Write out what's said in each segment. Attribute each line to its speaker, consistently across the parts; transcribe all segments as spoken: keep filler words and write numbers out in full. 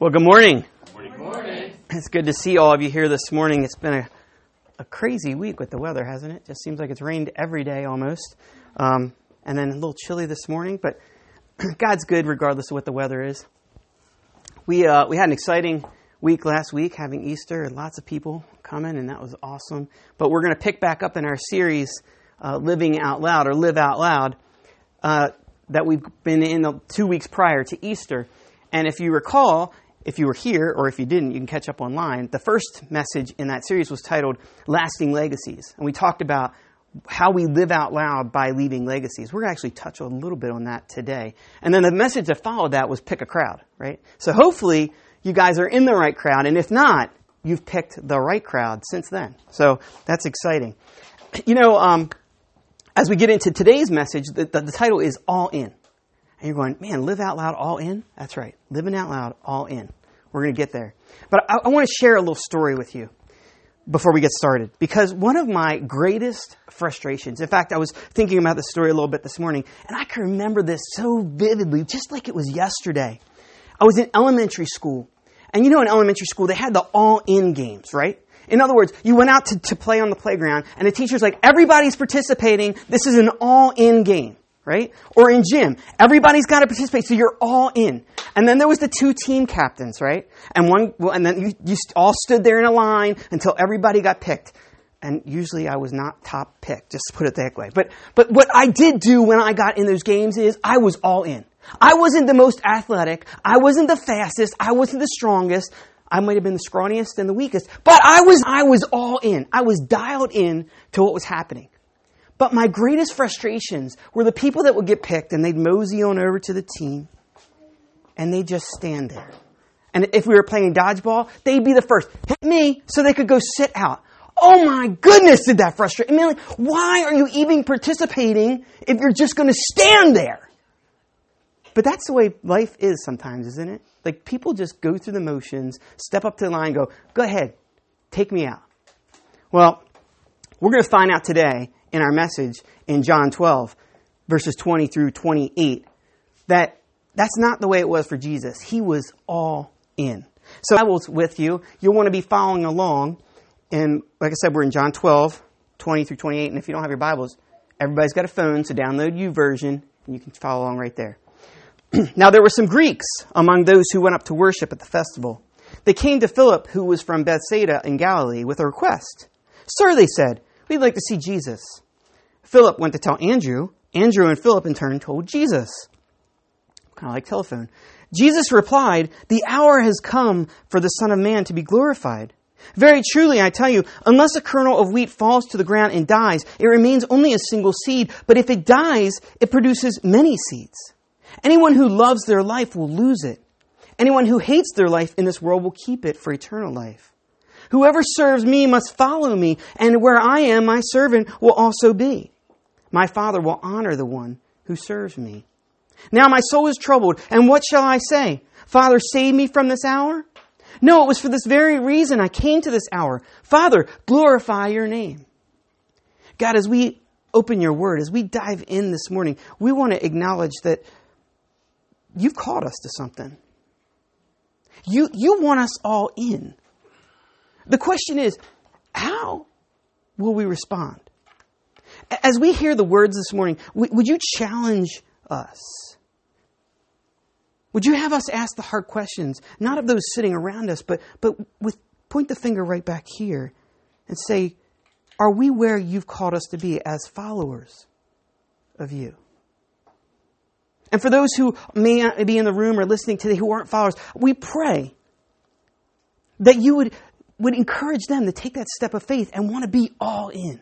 Speaker 1: Well, good morning.
Speaker 2: Good morning.
Speaker 1: It's good to see all of you here this morning. It's been a, a crazy week with the weather, hasn't it? Just seems like it's rained every day almost. Um, and then a little chilly this morning, but God's good regardless of what the weather is. We uh, we had an exciting week last week, having Easter, and lots of people coming, and that was awesome. But we're going to pick back up in our series, uh, Living Out Loud, or Live Out Loud, uh, that we've been in the two weeks prior to Easter. And if you recall, if you were here, or if you didn't, you can catch up online. The first message in that series was titled Lasting Legacies. And we talked about how we live out loud by leaving legacies. We're going to actually touch a little bit on that today. And then the message that followed that was pick a crowd, right? So hopefully you guys are in the right crowd. And if not, you've picked the right crowd since then. So that's exciting. You know, um, as we get into today's message, the, the, the title is All In. And you're going, man, live out loud, all in? That's right. Living out loud, all in. We're going to get there. But I, I want to share a little story with you before we get started. Because one of my greatest frustrations, in fact, I was thinking about this story a little bit this morning, and I can remember this so vividly, just like it was yesterday. I was in elementary school. And you know, in elementary school, they had the all-in games, right? In other words, you went out to, to play on the playground, and the teacher's like, everybody's participating. This is an all-in game. Right? Or in gym, everybody's got to participate, so you're all in. And then there was the two team captains, right? And one, well, and then you, you all stood there in a line until everybody got picked. And usually I was not top picked, just to put it that way. But, but what I did do when I got in those games is I was all in. I wasn't the most athletic. I wasn't the fastest. I wasn't the strongest. I might have been the scrawniest and the weakest. But I was, I was all in. I was dialed in to what was happening. But my greatest frustrations were the people that would get picked and they'd mosey on over to the team and they'd just stand there. And if we were playing dodgeball, they'd be the first. Hit me so they could go sit out. Oh my goodness, did that frustrate me? I mean, like, why are you even participating if you're just going to stand there? But that's the way life is sometimes, isn't it? Like people just go through the motions, step up to the line and go, go ahead, take me out. Well, we're going to find out today in our message in John twelve, verses twenty through twenty-eight, that that's not the way it was for Jesus. He was all in. So I was with you. You'll want to be following along. And like I said, we're in John twelve, twenty through twenty-eight. And if you don't have your Bibles, everybody's got a phone, so download YouVersion, and you can follow along right there. Now there were some Greeks among those who went up to worship at the festival. They came to Philip, who was from Bethsaida in Galilee, with a request. Sir, they said, we'd like to see Jesus. Philip went to tell Andrew. Andrew and Philip in turn told Jesus. Kind of like telephone. Jesus replied, the hour has come for the Son of Man to be glorified. Very truly, I tell you, unless a kernel of wheat falls to the ground and dies, it remains only a single seed. But if it dies, it produces many seeds. Anyone who loves their life will lose it. Anyone who hates their life in this world will keep it for eternal life. Whoever serves me must follow me, and where I am, my servant will also be. My Father will honor the one who serves me. Now my soul is troubled, and what shall I say? Father, save me from this hour? No, it was for this very reason I came to this hour. Father, glorify your name. God, as we open your word, as we dive in this morning, we want to acknowledge that you've called us to something. You, you want us all in. The question is, how will we respond? As we hear the words this morning, would you challenge us? Would you have us ask the hard questions, not of those sitting around us, but, but with point the finger right back here and say, are we where you've called us to be as followers of you? And for those who may not be in the room or listening today who aren't followers, we pray that you would would encourage them to take that step of faith and want to be all in.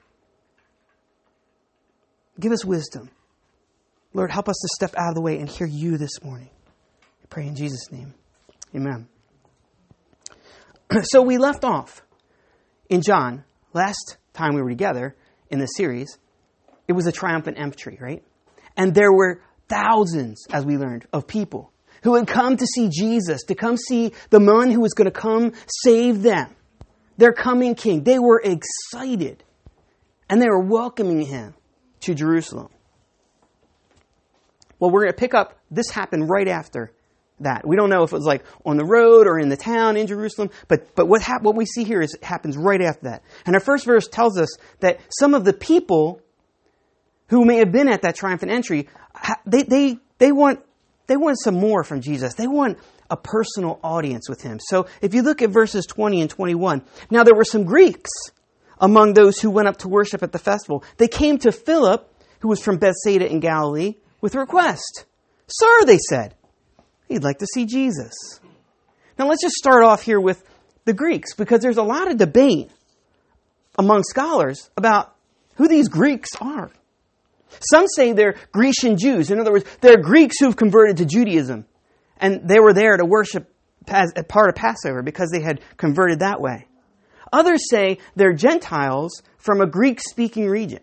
Speaker 1: Give us wisdom. Lord, help us to step out of the way and hear you this morning. I pray in Jesus' name. Amen. So we left off in John. Last time we were together in this series, it was a triumphant entry, right? And there were thousands, as we learned, of people who had come to see Jesus, to come see the one who was going to come save them, their coming king. They were excited, and they were welcoming him to Jerusalem. Well, we're going to pick up, this happened right after that. We don't know if it was like on the road or in the town in Jerusalem, but but what hap- what we see here is it happens right after that. And our first verse tells us that some of the people who may have been at that triumphant entry, they they they want they want some more from Jesus. They want a personal audience with him. So if you look at verses twenty and twenty-one, now there were some Greeks among those who went up to worship at the festival. They came to Philip, who was from Bethsaida in Galilee, with a request. Sir, they said, he'd like to see Jesus. Now let's just start off here with the Greeks, because there's a lot of debate among scholars about who these Greeks are. Some say they're Grecian Jews. In other words, they're Greeks who've converted to Judaism. And they were there to worship as a part of Passover because they had converted that way. Others say they're Gentiles from a Greek-speaking region.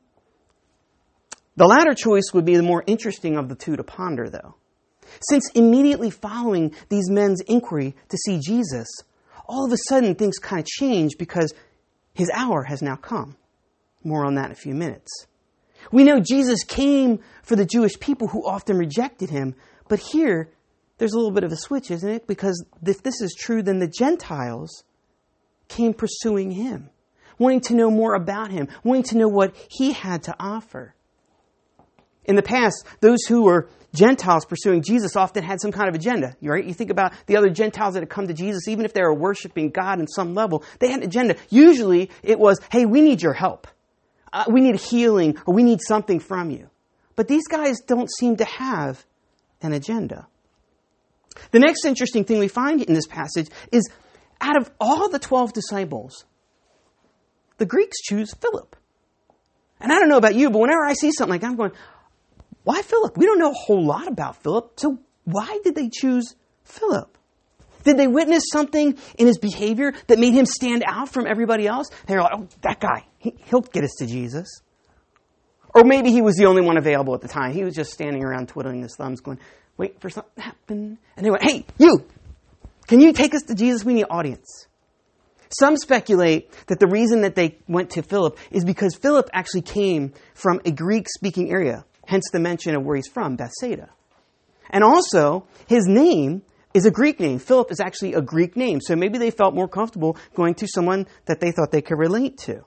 Speaker 1: The latter choice would be the more interesting of the two to ponder, though. Since immediately following these men's inquiry to see Jesus, all of a sudden things kind of change because his hour has now come. More on that in a few minutes. We know Jesus came for the Jewish people who often rejected him, but here there's a little bit of a switch, isn't it? Because if this is true, then the Gentiles came pursuing him, wanting to know more about him, wanting to know what he had to offer. In the past, those who were Gentiles pursuing Jesus often had some kind of agenda. Right? You think about the other Gentiles that had come to Jesus, even if they were worshiping God in some level, they had an agenda. Usually it was, hey, we need your help. Uh, we need healing, or we need something from you. But these guys don't seem to have an agenda. The next interesting thing we find in this passage is, out of all the twelve disciples, the Greeks choose Philip. And I don't know about you, but whenever I see something like that, I'm going, why Philip? We don't know a whole lot about Philip, so why did they choose Philip? Did they witness something in his behavior that made him stand out from everybody else? They were like, oh, that guy, he, he'll get us to Jesus. Or maybe he was the only one available at the time. He was just standing around twiddling his thumbs going, wait for something to happen. And they went, hey, you, can you take us to Jesus? We need an audience. Some speculate that the reason that they went to Philip is because Philip actually came from a Greek-speaking area, hence the mention of where he's from, Bethsaida. And also, his name is a Greek name. Philip is actually a Greek name, so maybe they felt more comfortable going to someone that they thought they could relate to.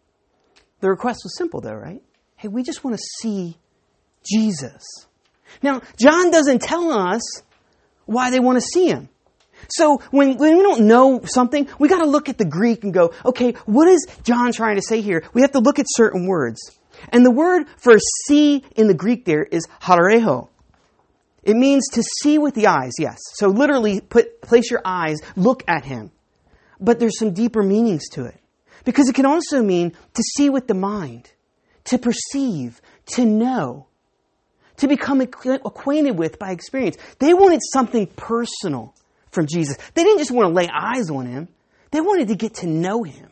Speaker 1: The request was simple, though, right? Hey, we just want to see Jesus. Now, John doesn't tell us why they want to see him. So when, when we don't know something, we got to look at the Greek and go, okay, what is John trying to say here? We have to look at certain words. And the word for see in the Greek there is halareho. It means to see with the eyes, yes. So literally put place your eyes, look at him. But there's some deeper meanings to it. Because it can also mean to see with the mind, to perceive, to know, to become acquainted with by experience. They wanted something personal from Jesus. They didn't just want to lay eyes on him. They wanted to get to know him.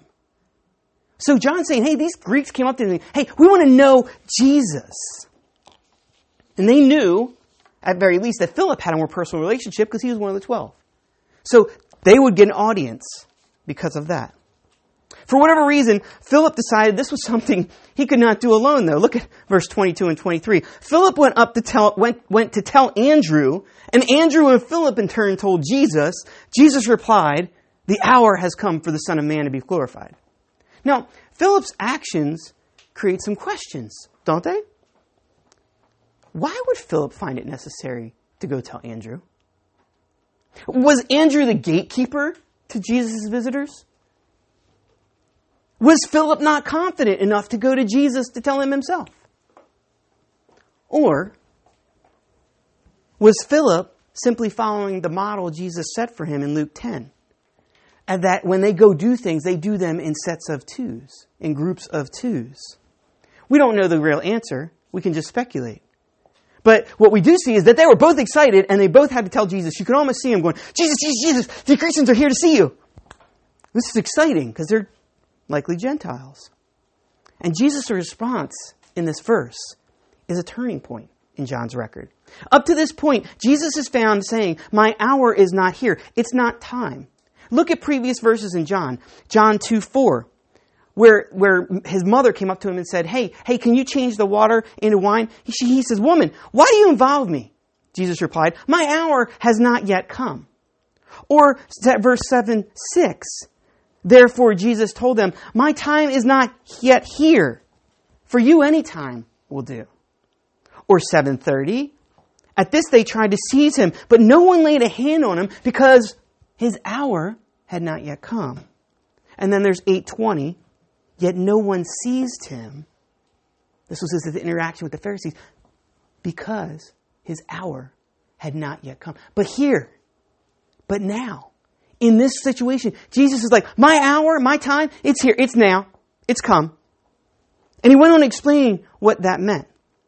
Speaker 1: So John's saying, hey, these Greeks came up to me, hey, we want to know Jesus. And they knew, at very least, that Philip had a more personal relationship because he was one of the twelve. So they would get an audience because of that. For whatever reason, Philip decided this was something he could not do alone, though. Look at verse twenty-two and twenty-three. Philip went up to tell, went, went to tell Andrew, and Andrew and Philip in turn told Jesus. Jesus replied, the hour has come for the Son of Man to be glorified. Now, Philip's actions create some questions, don't they? Why would Philip find it necessary to go tell Andrew? Was Andrew the gatekeeper to Jesus' visitors? Was Philip not confident enough to go to Jesus to tell him himself? Or was Philip simply following the model Jesus set for him in Luke ten? And that when they go do things, they do them in sets of twos, in groups of twos. We don't know the real answer. We can just speculate. But what we do see is that they were both excited and they both had to tell Jesus. You can almost see him going, Jesus, Jesus, Jesus, the Christians are here to see you. This is exciting because they're likely Gentiles. And Jesus' response in this verse is a turning point in John's record. Up to this point, Jesus is found saying, my hour is not here. It's not time. Look at previous verses in John. John two four, where, where his mother came up to him and said, hey, hey, can you change the water into wine? He, he says, woman, why do you involve me? Jesus replied, my hour has not yet come. Or verse seven, six, therefore Jesus told them, my time is not yet here. For you any time will do. Or seven thirty, at this they tried to seize him, but no one laid a hand on him because his hour had not yet come. And then there's eight twenty, yet no one seized him. This was his interaction with the Pharisees, because his hour had not yet come. But here, but now, in this situation, Jesus is like, my hour, my time, it's here, it's now, it's come. And he went on explaining what that meant.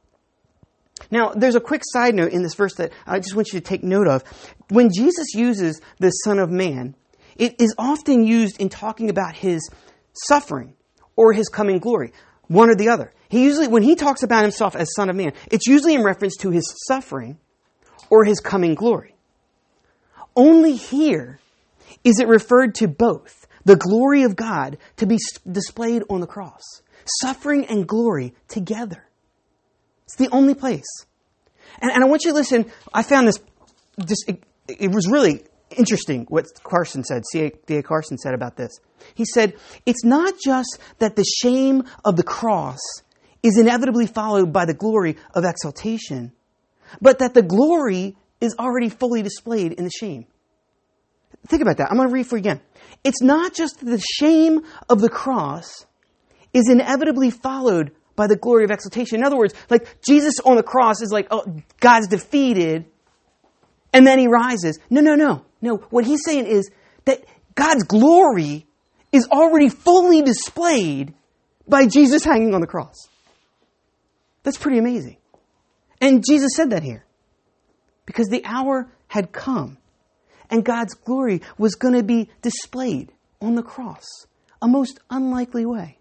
Speaker 1: Now, there's a quick side note in this verse that I just want you to take note of. When Jesus uses the Son of Man, it is often used in talking about his suffering or his coming glory, one or the other. He usually, when he talks about himself as Son of Man, it's usually in reference to his suffering or his coming glory. Only here is it referred to both, the glory of God to be displayed on the cross. Suffering and glory together. It's the only place. And, and I want you to listen. I found this, this it, it was really interesting what Carson said, C A Carson said about this. He said, it's not just that the shame of the cross is inevitably followed by the glory of exaltation, but that the glory is already fully displayed in the shame. Think about that. I'm going to read for you again. It's not just that the shame of the cross is inevitably followed by the glory of exaltation. In other words, like Jesus on the cross is like, oh, God's defeated, and then he rises. No, no, no. No, what he's saying is that God's glory is already fully displayed by Jesus hanging on the cross. That's pretty amazing. And Jesus said that here. Because the hour had come, and God's glory was going to be displayed on the cross. A most unlikely way.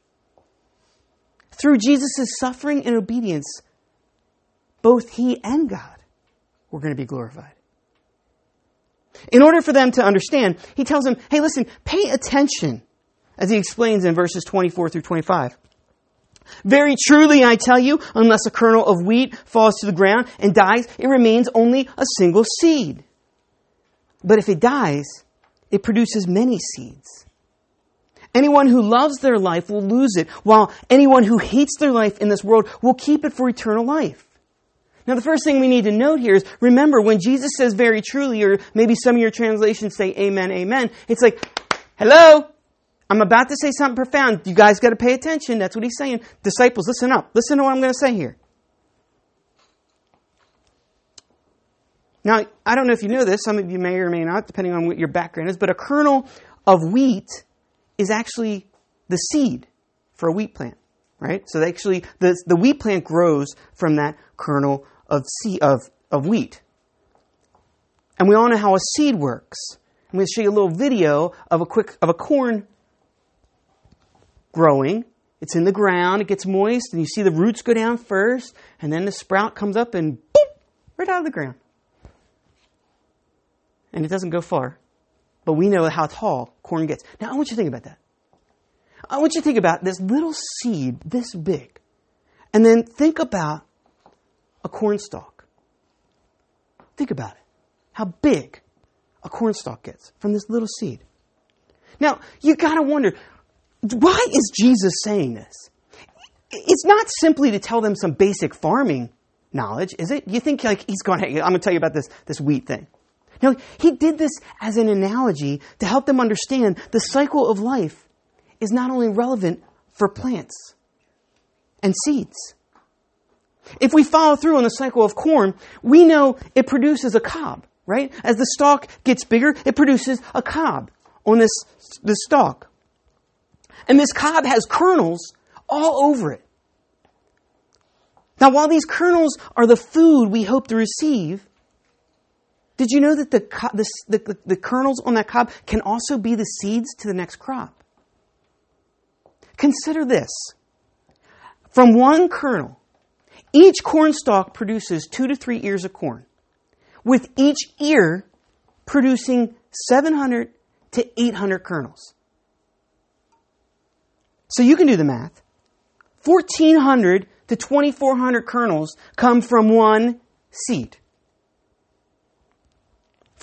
Speaker 1: Through Jesus' suffering and obedience, both he and God were going to be glorified. In order for them to understand, he tells them, hey, listen, pay attention, as he explains in verses twenty-four through twenty-five. Very truly, I tell you, unless a kernel of wheat falls to the ground and dies, it remains only a single seed. But if it dies, it produces many seeds. Anyone who loves their life will lose it, while anyone who hates their life in this world will keep it for eternal life. Now, the first thing we need to note here is, remember, when Jesus says very truly, or maybe some of your translations say amen, amen, it's like, hello, I'm about to say something profound. You guys got to pay attention. That's what he's saying. Disciples, listen up. Listen to what I'm going to say here. Now, I don't know if you know this. Some of you may or may not, depending on what your background is, but a kernel of wheat is actually the seed for a wheat plant, right? So they actually, the, the wheat plant grows from that kernel of seed, of, of wheat. And we all know how a seed works. I'm going to show you a little video of a quick of a corn growing. It's in the ground, it gets moist, and you see the roots go down first, and then the sprout comes up and boop, right out of the ground. And it doesn't go far. But we know how tall corn gets. Now, I want you to think about that. I want you to think about this little seed this big. And then think about a corn stalk. Think about it. How big a corn stalk gets from this little seed. Now, you got to wonder, why is Jesus saying this? It's not simply to tell them some basic farming knowledge, is it? You think like he's going, hey, I'm going to tell you about this, this wheat thing. No, he did this as an analogy to help them understand the cycle of life is not only relevant for plants and seeds. If we follow through on the cycle of corn, we know it produces a cob, right? As the stalk gets bigger, it produces a cob on this, this stalk. And this cob has kernels all over it. Now, while these kernels are the food we hope to receive, did you know that the, the, the, the kernels on that cob can also be the seeds to the next crop? Consider this. From one kernel, each corn stalk produces two to three ears of corn, with each ear producing seven hundred to eight hundred kernels. So you can do the math. fourteen hundred to twenty-four hundred kernels come from one seed.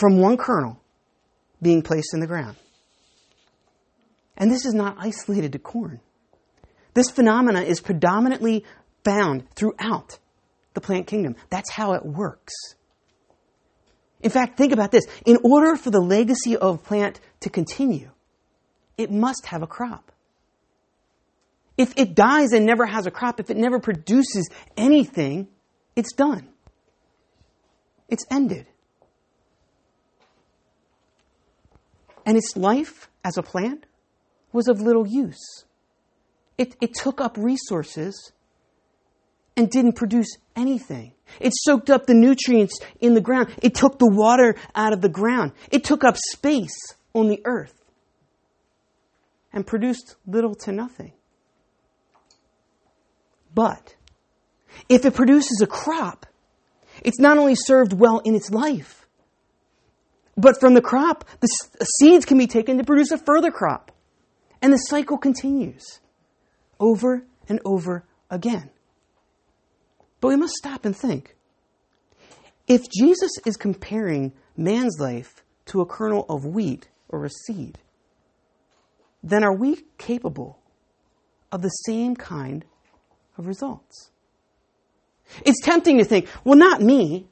Speaker 1: from one kernel being placed in the ground. And this is not isolated to corn. This phenomena is predominantly found throughout the plant kingdom. That's how it works. In fact, think about this. In order for the legacy of a plant to continue, it must have a crop. If it dies and never has a crop, if it never produces anything, it's done. It's ended. And its life as a plant was of little use. It, it took up resources and didn't produce anything. It soaked up the nutrients in the ground. It took the water out of the ground. It took up space on the earth and produced little to nothing. But if it produces a crop, it's not only served well in its life, but from the crop, the seeds can be taken to produce a further crop. And the cycle continues over and over again. But we must stop and think. If Jesus is comparing man's life to a kernel of wheat or a seed, then are we capable of the same kind of results? It's tempting to think, well, not me.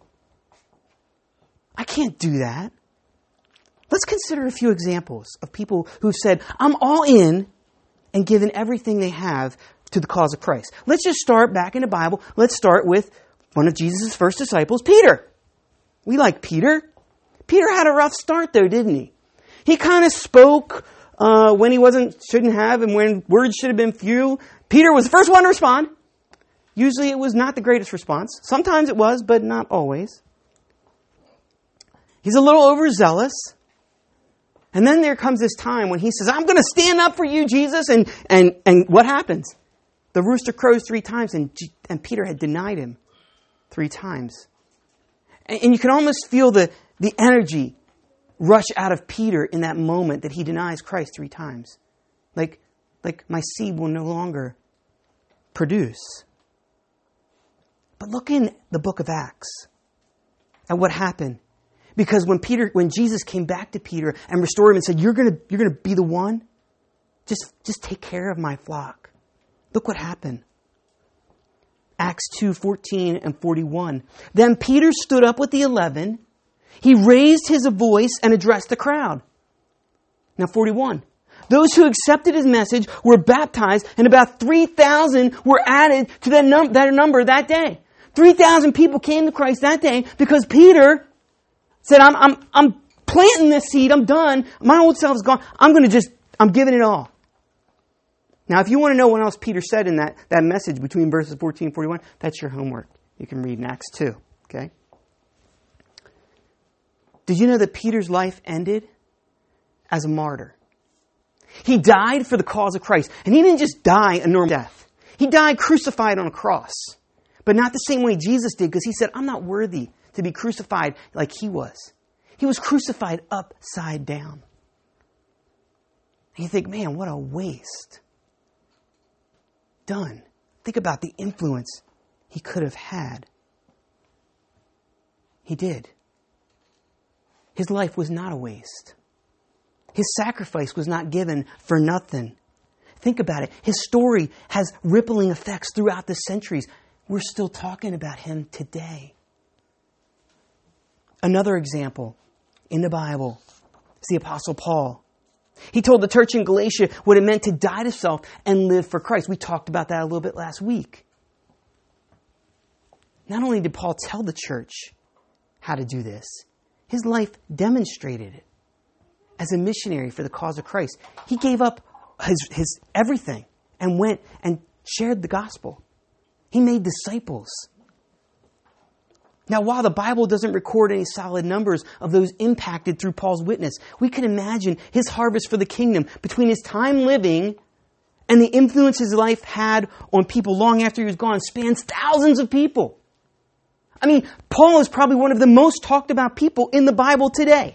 Speaker 1: I can't do that. Let's consider a few examples of people who've said, I'm all in, and given everything they have to the cause of Christ. Let's just start back in the Bible. Let's start with one of Jesus' first disciples, Peter. We like Peter. Peter had a rough start, though, didn't he? He kind of spoke uh, when he wasn't, shouldn't have, and when words should have been few. Peter was the first one to respond. Usually it was not the greatest response. Sometimes it was, but not always. He's a little overzealous. And then there comes this time when he says, I'm going to stand up for you, Jesus. And, and, and what happens? The rooster crows three times, and, and Peter had denied him three times. And, and you can almost feel the, the energy rush out of Peter in that moment that he denies Christ three times. Like, like my seed will no longer produce. But look in the book of Acts at what happened. Because when Peter, when Jesus came back to Peter and restored him and said, you're going to, you're going to be the one, just, just take care of my flock. Look what happened. Acts two, fourteen and forty-one. Then Peter stood up with the eleven. He raised his voice and addressed the crowd. Now forty-one. Those who accepted his message were baptized, and about three thousand were added to that, num- that number that day. three thousand people came to Christ that day because Peter said, I'm, I'm, I'm planting this seed. I'm done. My old self is gone. I'm going to just, I'm giving it all. Now, if you want to know what else Peter said in that, that message between verses fourteen and forty-one, that's your homework. You can read in Acts two. Okay? Did you know that Peter's life ended as a martyr? He died for the cause of Christ. And he didn't just die a normal death. He died crucified on a cross. But not the same way Jesus did, because he said, I'm not worthy to be crucified like he was. He was crucified upside down. And you think, man, what a waste. Done. Think about the influence he could have had. He did. His life was not a waste. His sacrifice was not given for nothing. Think about it. His story has rippling effects throughout the centuries. We're still talking about him today. Another example in the Bible is the Apostle Paul. He told the church in Galatia what it meant to die to self and live for Christ. We talked about that a little bit last week. Not only did Paul tell the church how to do this, his life demonstrated it. As a missionary for the cause of Christ, he gave up his, his everything and went and shared the gospel. He made disciples. Now, while the Bible doesn't record any solid numbers of those impacted through Paul's witness, we can imagine his harvest for the kingdom between his time living and the influence his life had on people long after he was gone spans thousands of people. I mean, Paul is probably one of the most talked about people in the Bible today.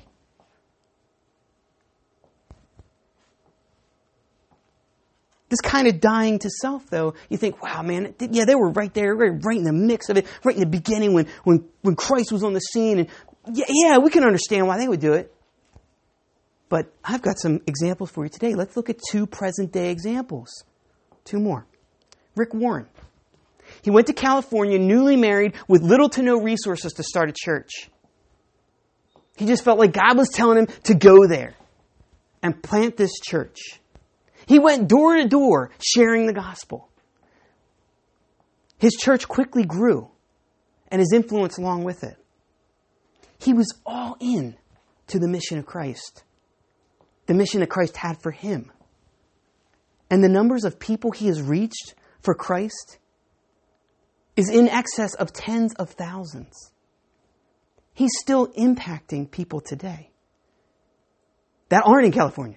Speaker 1: This kind of dying to self, though, you think, wow, man, yeah, they were right there, right in the mix of it, right in the beginning when, when, when Christ was on the scene. And yeah, yeah, we can understand why they would do it. But I've got some examples for you today. Let's look at two present-day examples. Two more. Rick Warren. He went to California, newly married, with little to no resources to start a church. He just felt like God was telling him to go there and plant this church. He went door to door sharing the gospel. His church quickly grew, and his influence along with it. He was all in to the mission of Christ. The mission that Christ had for him. And the numbers of people he has reached for Christ is in excess of tens of thousands. He's still impacting people today that aren't in California.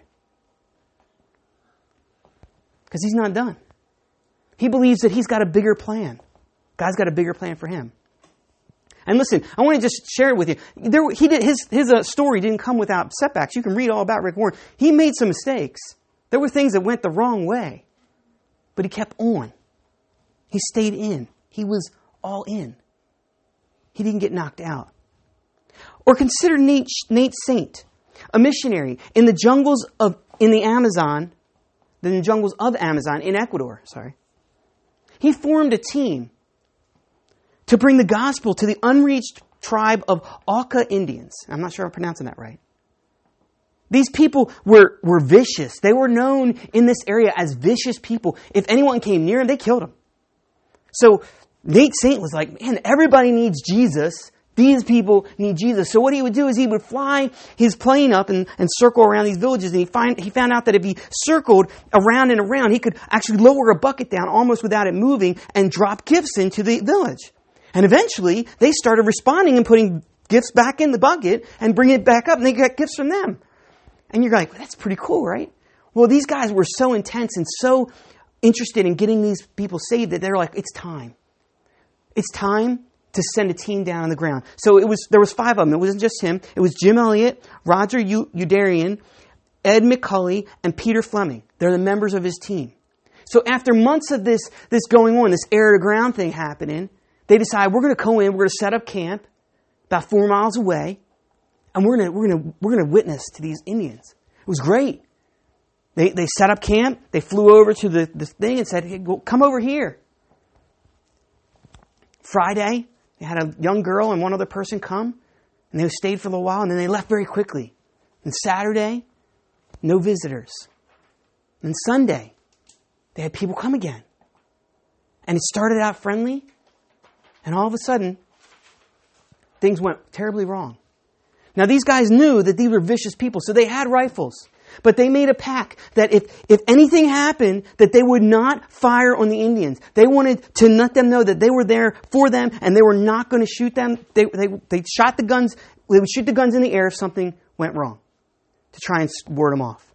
Speaker 1: Because he's not done. He believes that he's got a bigger plan. God's got a bigger plan for him. And listen, I want to just share it with you. There, he did, his his uh, story didn't come without setbacks. You can read all about Rick Warren. He made some mistakes. There were things that went the wrong way. But he kept on. He stayed in. He was all in. He didn't get knocked out. Or consider Nate, Nate Saint, a missionary in the jungles of in the Amazon, in the jungles of Amazon in Ecuador. Sorry, he formed a team to bring the gospel to the unreached tribe of Auca Indians. I'm not sure I'm pronouncing that right. These people were, were vicious. They were known in this area as vicious people. If anyone came near them, they killed them. So Nate Saint was like, man, everybody needs Jesus. These people need Jesus. So what he would do is he would fly his plane up and, and circle around these villages. And he find he found out that if he circled around and around, he could actually lower a bucket down almost without it moving and drop gifts into the village. And eventually, they started responding and putting gifts back in the bucket and bringing it back up, and they got gifts from them. And you're like, well, that's pretty cool, right? Well, these guys were so intense and so interested in getting these people saved that they're like, it's time. It's time to send a team down on the ground. So it was there was five of them. It wasn't just him. It was Jim Elliott, Roger Youderian, Ed McCulley, and Peter Fleming. They're the members of his team. So after months of this, this going on, this air to ground thing happening, they decide we're going to go in, we're going to set up camp about four miles away, and we're going to we're going to we're going to witness to these Indians. It was great. They they set up camp. They flew over to the, the thing and said, hey, go, come over here. Friday, they had a young girl and one other person come, and they stayed for a little while, and then they left very quickly. And Saturday, no visitors. And Sunday, they had people come again. And it started out friendly, and all of a sudden, things went terribly wrong. Now, these guys knew that these were vicious people, so they had rifles. But they made a pact that if, if anything happened, that they would not fire on the Indians. They wanted to let them know that they were there for them, and they were not going to shoot them. They, they, they shot the guns. They would shoot the guns in the air if something went wrong, to try and ward them off.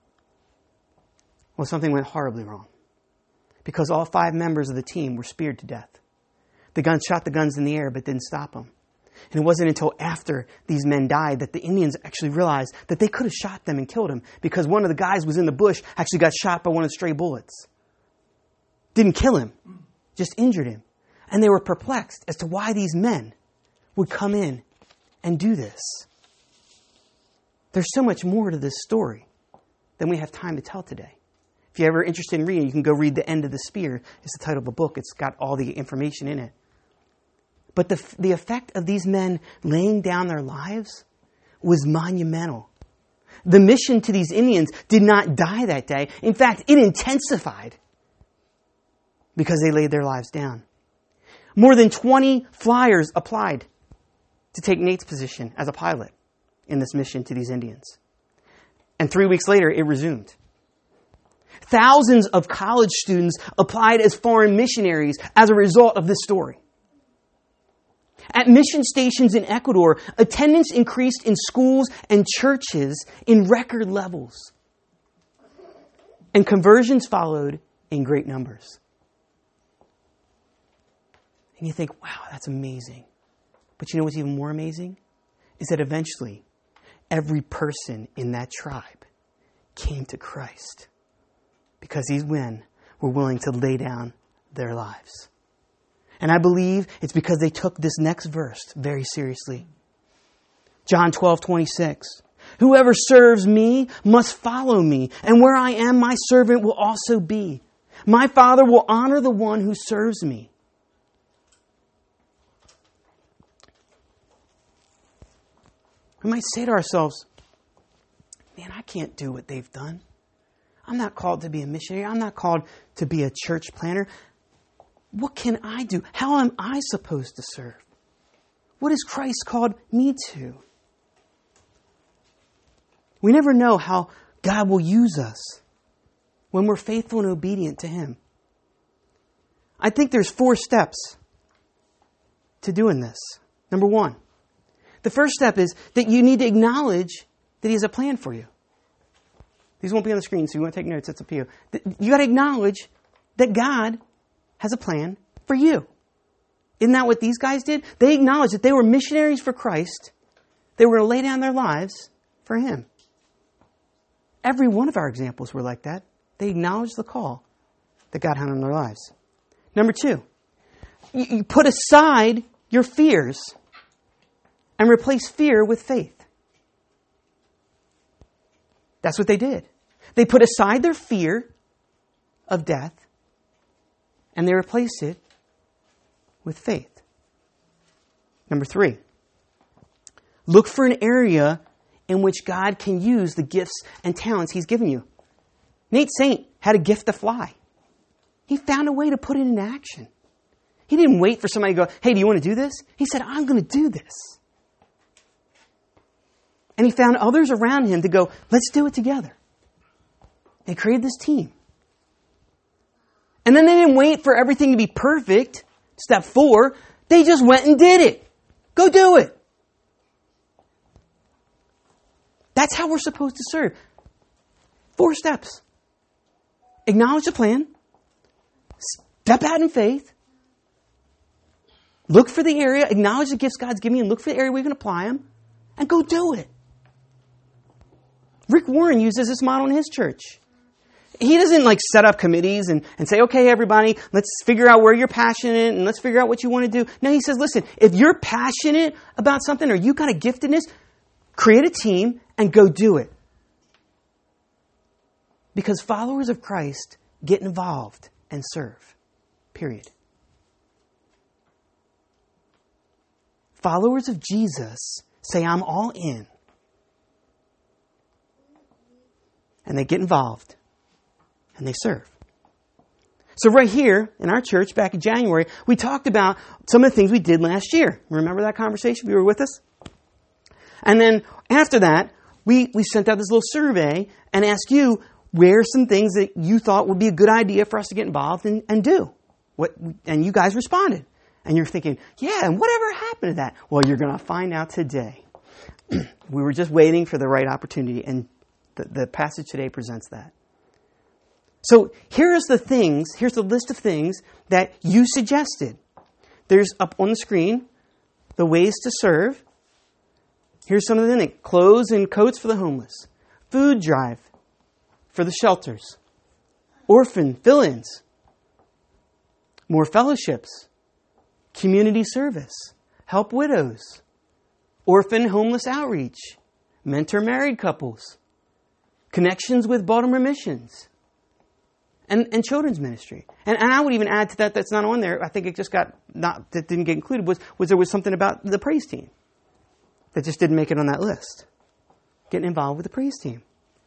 Speaker 1: Well, something went horribly wrong, because all five members of the team were speared to death. The guns shot the guns in the air, but didn't stop them. And it wasn't until after these men died that the Indians actually realized that they could have shot them and killed them, because one of the guys was in the bush, actually got shot by one of the stray bullets. Didn't kill him, just injured him. And they were perplexed as to why these men would come in and do this. There's so much more to this story than we have time to tell today. If you're ever interested in reading, you can go read The End of the Spear. It's the title of the book. It's got all the information in it. But the, the effect of these men laying down their lives was monumental. The mission to these Indians did not die that day. In fact, it intensified because they laid their lives down. More than twenty flyers applied to take Nate's position as a pilot in this mission to these Indians. And three weeks later, it resumed. Thousands of college students applied as foreign missionaries as a result of this story. At mission stations in Ecuador, attendance increased in schools and churches in record levels. And conversions followed in great numbers. And you think, wow, that's amazing. But you know what's even more amazing? Is that eventually every person in that tribe came to Christ because these men were willing to lay down their lives. And I believe it's because they took this next verse very seriously. John twelve twenty-six. Whoever serves me must follow me, and where I am, my servant will also be. My Father will honor the one who serves me. We might say to ourselves, man, I can't do what they've done. I'm not called to be a missionary. I'm not called to be a church planner. What can I do? How am I supposed to serve? What has Christ called me to? We never know how God will use us when we're faithful and obedient to Him. I think there's four steps to doing this. Number one, the first step is that you need to acknowledge that He has a plan for you. These won't be on the screen, so you want to take notes, it's up to you. You got to acknowledge that God has a plan for you. Isn't that what these guys did? They acknowledged that they were missionaries for Christ. They were going to lay down their lives for Him. Every one of our examples were like that. They acknowledged the call that God had on their lives. Number two, you, you put aside your fears and replace fear with faith. That's what they did. They put aside their fear of death and they replaced it with faith. Number three, look for an area in which God can use the gifts and talents He's given you. Nate Saint had a gift to fly. He found a way to put it into action. He didn't wait for somebody to go, hey, do you want to do this? He said, I'm going to do this. And he found others around him to go, let's do it together. They created this team. And then they didn't wait for everything to be perfect. Step four, they just went and did it. Go do it. That's how we're supposed to serve. Four steps. Acknowledge the plan. Step out in faith. Look for the area. Acknowledge the gifts God's given you and look for the area where you can apply them. And go do it. Rick Warren uses this model in his church. He doesn't like set up committees and, and say, okay, everybody, let's figure out where you're passionate and let's figure out what you want to do. No, he says, listen, if you're passionate about something or you got a giftedness, create a team and go do it. Because followers of Christ get involved and serve. Period. Followers of Jesus say, I'm all in. And they get involved. And they serve. So right here in our church back in January, we talked about some of the things we did last year. Remember that conversation? You were with us? And then after that, we, we sent out this little survey and asked you, where are some things that you thought would be a good idea for us to get involved in and do? What? And you guys responded. And you're thinking, yeah, and whatever happened to that? Well, you're going to find out today. We were just waiting for the right opportunity, and the, the passage today presents that. So here's the things, here's the list of things that you suggested. There's up on the screen, the ways to serve. Here's some of the things. Clothes and coats for the homeless. Food drive for the shelters. Orphan fill-ins. More fellowships. Community service. Help widows. Orphan homeless outreach. Mentor married couples. Connections with Baltimore Missions. And, and children's ministry. And, and I would even add to that that's not on there. I think it just got not, that didn't get included was, was there was something about the praise team that just didn't make it on that list. Getting involved with the praise team.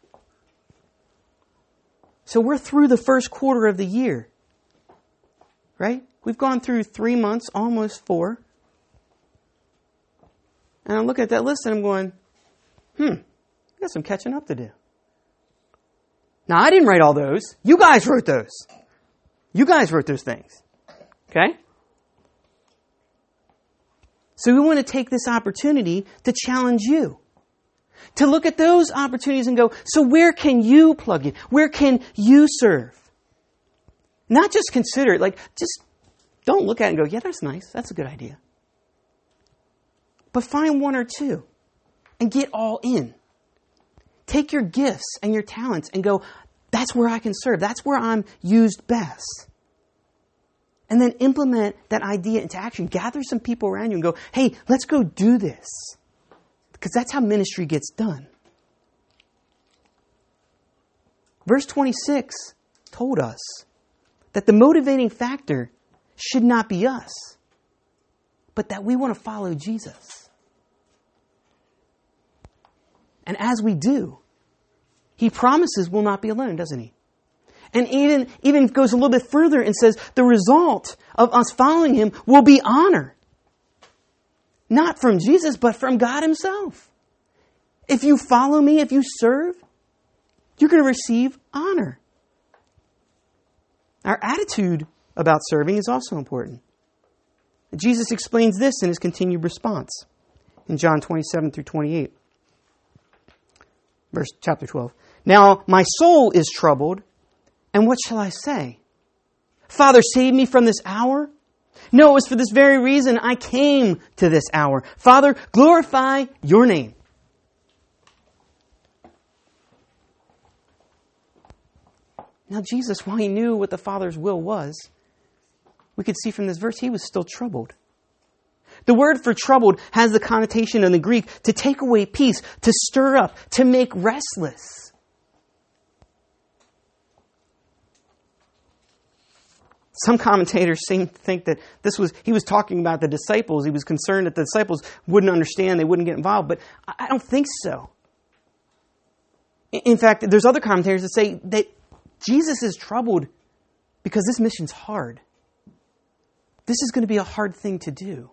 Speaker 1: So we're through the first quarter of the year. Right? We've gone through three months, almost four. And I'm looking at that list and I'm going, hmm, I got some catching up to do. Now, I didn't write all those. You guys wrote those. You guys wrote those things. Okay? So we want to take this opportunity to challenge you. To look at those opportunities and go, so where can you plug in? Where can you serve? Not just consider it, like, just don't look at it and go, yeah, that's nice. That's a good idea. But find one or two and get all in. Take your gifts and your talents and go, that's where I can serve. That's where I'm used best. And then implement that idea into action. Gather some people around you and go, hey, let's go do this. Because that's how ministry gets done. Verse twenty-six told us that the motivating factor should not be us, but that we want to follow Jesus. And as we do, He promises we'll not be alone, doesn't He? And even, even goes a little bit further and says the result of us following Him will be honor. Not from Jesus, but from God Himself. If you follow me, if you serve, you're going to receive honor. Our attitude about serving is also important. Jesus explains this in His continued response in John twenty-seven through twenty-eight. Verse chapter twelve. Now my soul is troubled, and what shall I say? Father, save me from this hour? No, it was for this very reason I came to this hour. Father, glorify your name. Now Jesus, while He knew what the Father's will was, we could see from this verse He was still troubled. The word for troubled has the connotation in the Greek to take away peace, to stir up, to make restless. Some commentators seem to think that this was, he was talking about the disciples. He was concerned that the disciples wouldn't understand, they wouldn't get involved, but I don't think so. In fact, there's other commentators that say that Jesus is troubled because this mission's hard. This is going to be a hard thing to do.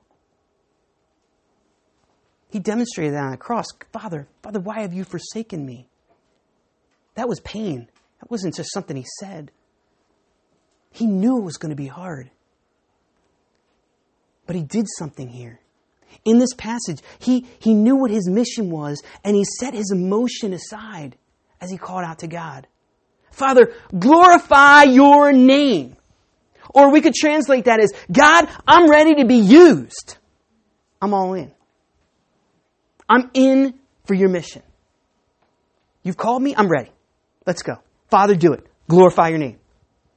Speaker 1: He demonstrated that on the cross. Father, Father, why have you forsaken me? That was pain. That wasn't just something He said. He knew it was going to be hard. But He did something here. In this passage, he, he knew what His mission was, and He set His emotion aside as He called out to God. Father, glorify your name. Or we could translate that as, God, I'm ready to be used. I'm all in. I'm in for your mission. You've called me, I'm ready. Let's go. Father, do it. Glorify your name.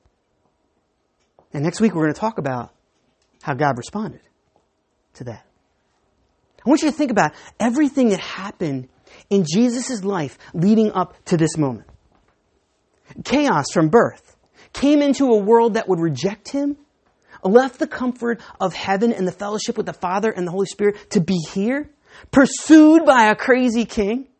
Speaker 1: And next week we're going to talk about how God responded to that. I want you to think about everything that happened in Jesus' life leading up to this moment. Chaos from birth, came into a world that would reject Him, left the comfort of heaven and the fellowship with the Father and the Holy Spirit to be here, pursued by a crazy king,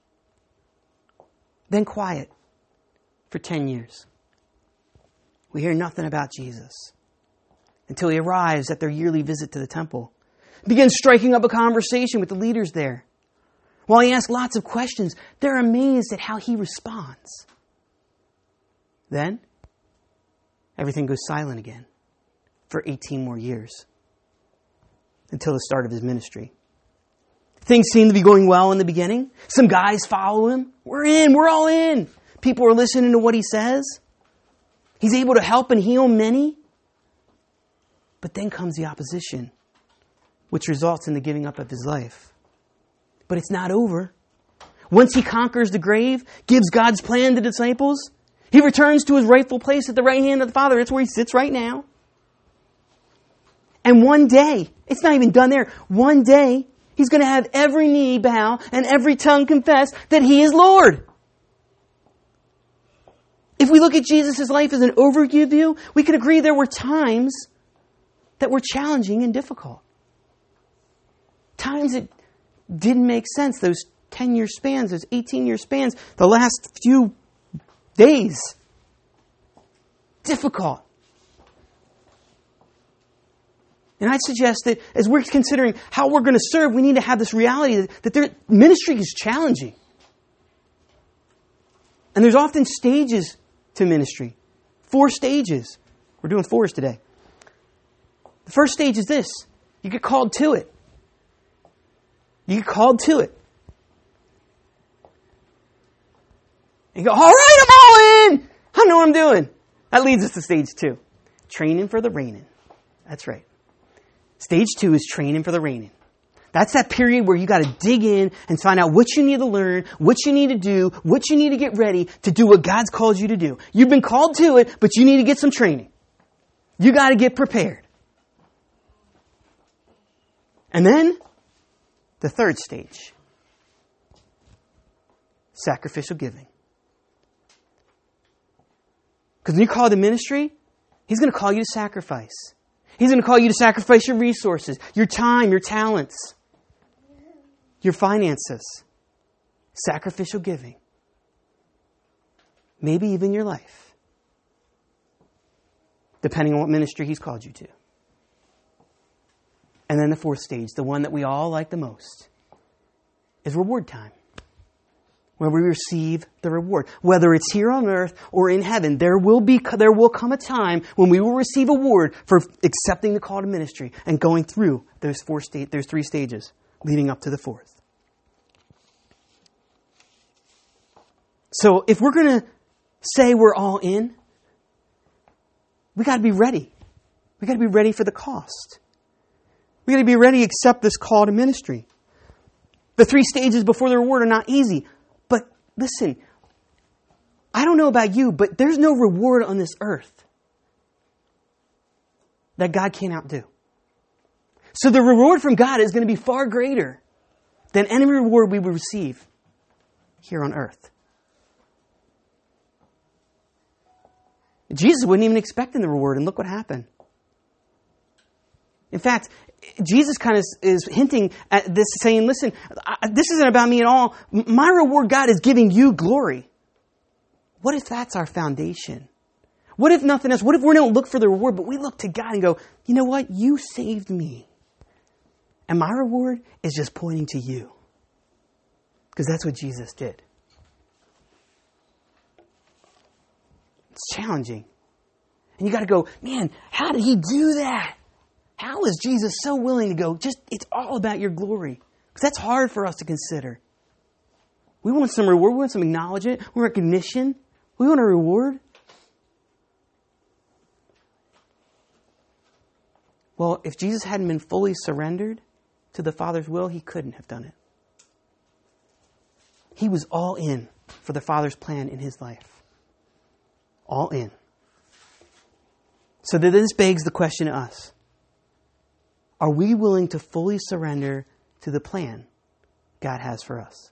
Speaker 1: then quiet for ten years. We hear nothing about Jesus until He arrives at their yearly visit to the temple. Begins striking up a conversation with the leaders there. While He asks lots of questions, they're amazed at how He responds. Then, everything goes silent again for eighteen more years until the start of His ministry. Things seem to be going well in the beginning. Some guys follow Him. We're in. We're all in. People are listening to what He says. He's able to help and heal many. But then comes the opposition, which results in the giving up of His life. But it's not over. Once He conquers the grave, gives God's plan to the disciples, He returns to His rightful place at the right hand of the Father. It's where He sits right now. And one day, it's not even done there, one day, He's going to have every knee bow and every tongue confess that He is Lord. If we look at Jesus' life as an overview, we can agree there were times that were challenging and difficult. Times it didn't make sense. Those ten-year spans, those eighteen-year spans, the last few days. Difficult. And I'd suggest that as we're considering how we're going to serve, we need to have this reality that, that their ministry is challenging. And there's often stages to ministry. Four stages. We're doing fours today. The first stage is this. You get called to it. You get called to it. And you go, all right, I'm all in. I know what I'm doing. That leads us to stage two. Training for the reigning. That's right. Stage two is training for the reigning. That's that period where you got to dig in and find out what you need to learn, what you need to do, what you need to get ready to do what God's called you to do. You've been called to it, but you need to get some training. You got to get prepared. And then the third stage, Sacrificial giving. Because when you call to ministry, He's going to call you to sacrifice. He's going to call you to sacrifice your resources, your time, your talents, your finances. Sacrificial giving. Maybe even your life. Depending on what ministry He's called you to. And then the fourth stage, the one that we all like the most, is reward time. Where we receive the reward. Whether it's here on earth or in heaven, there will be there will come a time when we will receive a reward for accepting the call to ministry and going through those four sta- those three stages leading up to the fourth. So if we're going to say we're all in, we got to be ready. We got to be ready for the cost. We got to be ready to accept this call to ministry. The three stages before the reward are not easy. But listen, I don't know about you, but there's no reward on this earth that God can't outdo. So the reward from God is going to be far greater than any reward we will receive here on earth. Jesus wasn't even expecting the reward, and look what happened. In fact, Jesus kind of is hinting at this, saying, listen, this isn't about me at all. My reward, God, is giving you glory. What if that's our foundation? What if nothing else? What if we don't look for the reward, but we look to God and go, you know what? You saved me. And my reward is just pointing to you. Because that's what Jesus did. It's challenging. And you got to go, man, how did He do that? How is Jesus so willing to go, just, it's all about your glory? Because that's hard for us to consider. We want some reward. We want some acknowledgement. We want recognition. We want a reward. Well, if Jesus hadn't been fully surrendered to the Father's will, He couldn't have done it. He was all in for the Father's plan in His life. All in. So this begs the question to us. Are we willing to fully surrender to the plan God has for us?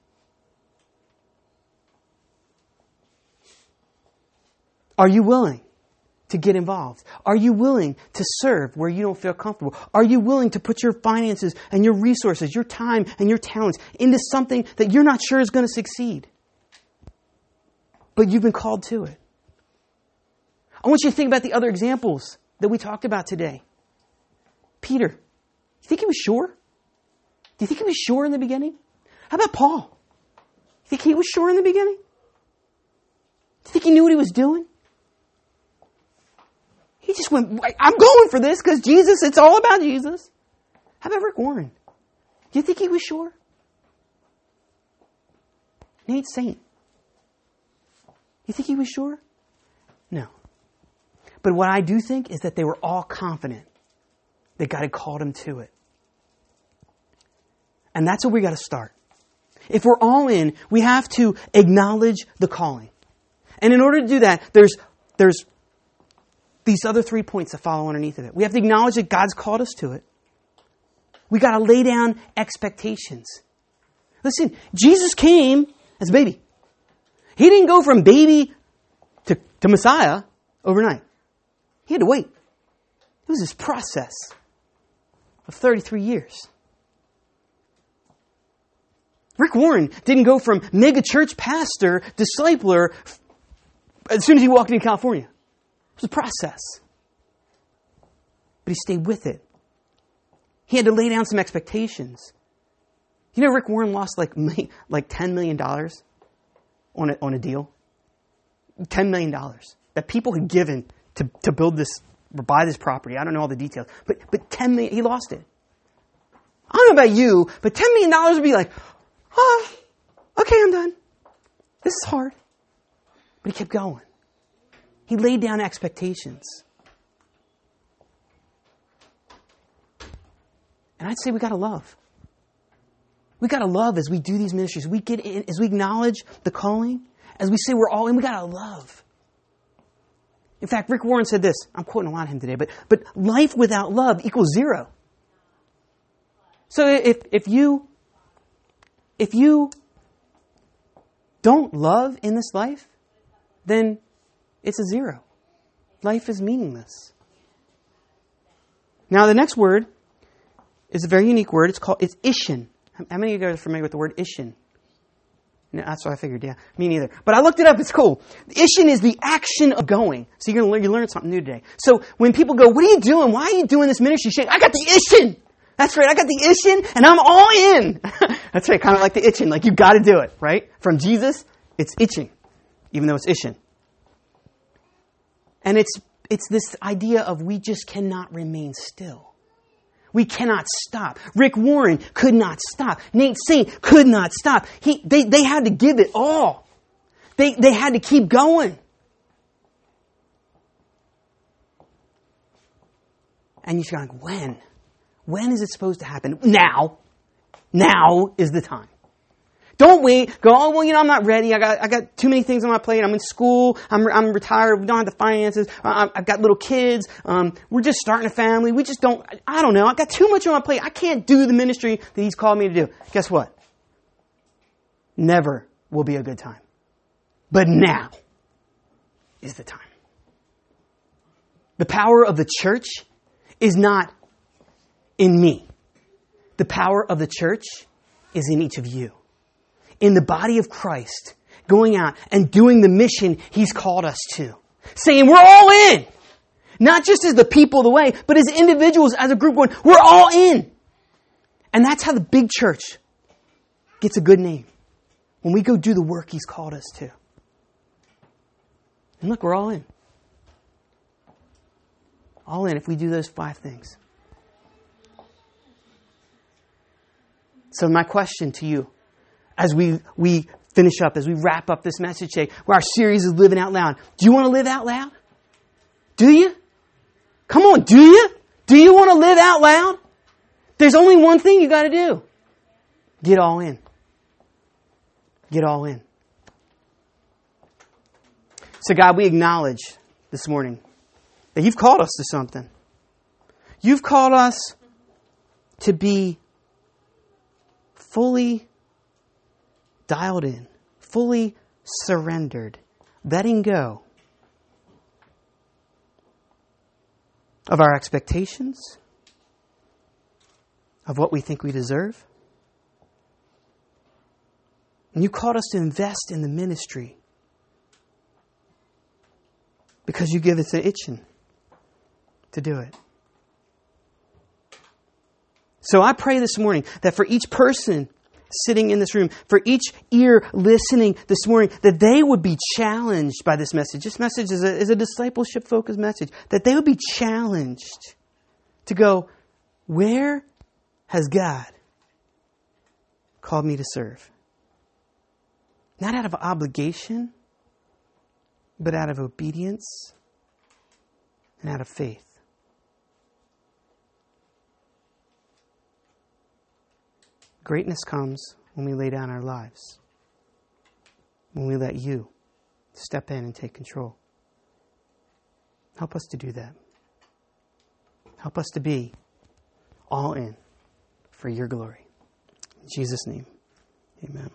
Speaker 1: Are you willing to get involved? Are you willing to serve where you don't feel comfortable? Are you willing to put your finances and your resources, your time and your talents into something that you're not sure is going to succeed? But you've been called to it. I want you to think about the other examples that we talked about today. Peter. You think he was sure? Do you think he was sure in the beginning? How about Paul? You think he was sure in the beginning? Do you think he knew what he was doing? He just went, I'm going for this because Jesus, it's all about Jesus. How about Rick Warren? Do you think he was sure? Nate Saint. You think he was sure? No. But what I do think is that they were all confident that God had called them to it. And that's where we got to start. If we're all in, we have to acknowledge the calling. And in order to do that, there's there's these other three points that follow underneath of it. We have to acknowledge that God's called us to it. We got to lay down expectations. Listen, Jesus came as a baby. He didn't go from baby to, to Messiah overnight. He had to wait. It was this process of thirty-three years. Rick Warren didn't go from mega church pastor, discipler, as soon as he walked into California. It was a process. But he stayed with it. He had to lay down some expectations. You know, Rick Warren lost like like ten million dollars on a, on a deal. ten million dollars that people had given to, to build this, or buy this property. I don't know all the details. But but ten million dollars, he lost it. I don't know about you, but ten million dollars would be like, oh, okay, I'm done. This is hard. But he kept going. He laid down expectations. And I'd say we got to love. We got to love as we do these ministries. We get in, as we acknowledge the calling, as we say we're all in, we got to love. In fact, Rick Warren said this. I'm quoting a lot of him today, but but life without love equals zero. So if if you if you don't love in this life, then it's a zero. Life is meaningless. Now, the next word is a very unique word. It's called, it's Ishin. How many of you guys are familiar with the word Ishin? No, that's what I figured, yeah. Me neither. But I looked it up. It's cool. Ishin is the action of going. So you're going to learn, you learn something new today. So when people go, what are you doing? Why are you doing this ministry? Shake. I got the Ishin. That's right. I got the Ishin and I'm all in. That's right. Kind of like the itching. Like you got to do it, right? From Jesus, it's itching, even though it's Ishin. And it's it's this idea of we just cannot remain still. We cannot stop. Rick Warren could not stop. Nate Saint could not stop. He they, they had to give it all. They they had to keep going. And you're like, when? When is it supposed to happen? Now. Now is the time. Don't wait. Go, oh, well, you know, I'm not ready. I got I got too many things on my plate. I'm in school. I'm I'm retired. We don't have the finances. I, I've got little kids. Um, we're just starting a family. We just don't, I don't know. I got too much on my plate. I can't do the ministry that He's called me to do. Guess what? Never will be a good time. But now is the time. The power of the church is not in me. The power of the church is in each of you. In the body of Christ, going out and doing the mission He's called us to. Saying we're all in. Not just as the people of the way, but as individuals, as a group going, we're all in. And that's how the big church gets a good name. When we go do the work He's called us to. And look, we're all in. All in if we do those five things. So my question to you, as we, we finish up, as we wrap up this message today, where our series is Living Out Loud. Do you want to live out loud? Do you? Come on, do you? Do you want to live out loud? There's only one thing you got to do. Get all in. Get all in. So God, we acknowledge this morning that You've called us to something. You've called us to be fully dialed in, fully surrendered, letting go of our expectations, of what we think we deserve. And You called us to invest in the ministry because You give us an itching to do it. So I pray this morning that for each person sitting in this room, for each ear listening this morning, that they would be challenged by this message. This message is a, is a discipleship-focused message. That they would be challenged to go, where has God called me to serve? Not out of obligation, but out of obedience and out of faith. Greatness comes when we lay down our lives. When we let You step in and take control. Help us to do that. Help us to be all in for Your glory. In Jesus' name, amen.